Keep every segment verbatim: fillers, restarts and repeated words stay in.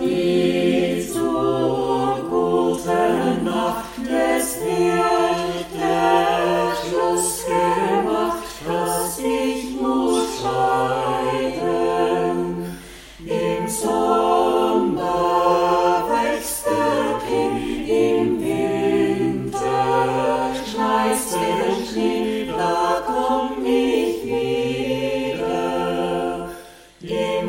zur guten Nacht, es wird der Schluss gemacht, dass ich muss scheiden. Im Sommer wächst der Pin, im Winter schneit's den Schnee, da komm ich wieder. Im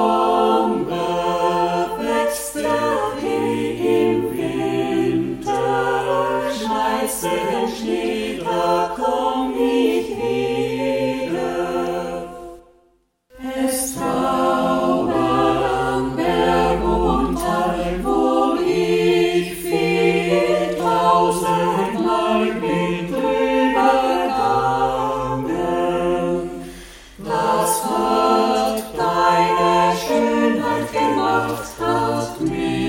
Sommer wächst der Pin, im Winter schneit's den Schnee, da komm ich wieder. Es trauern Berg und Tal, wo ich viel tausendmal bin drübergegangen. Was hat deine Schönheit gemacht, hat mich